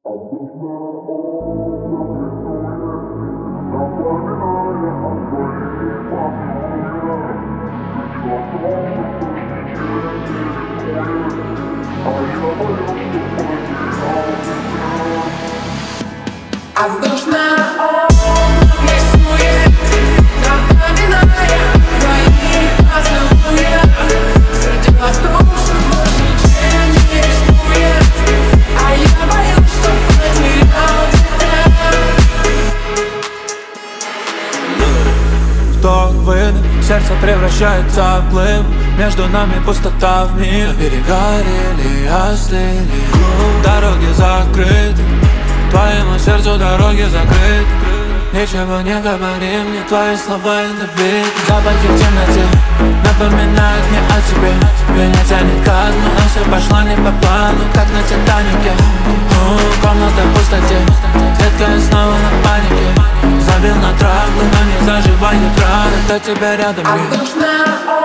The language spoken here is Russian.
Воздушная область рисует, напоминая твоих поцелуях. Сердце в душу больше ничем не рискует, а я боюсь, что потерял тебя. Вдох-выдох, сердце превращается в глыбу. Между нами пустота в миг. Берега рели остыли, дороги закрыты. Твоему сердцу дороги закрыты. Ничего не говори мне, твои слова это бит. Запахи в темноте напоминают мне о тебе. Меня тянет ко дну, но все пошло не по плану, как на Титанике. Комната в пустоте, клетка я снова на панике. Забил на траблы, но не заживает раны, до тебя рядом. Воздушная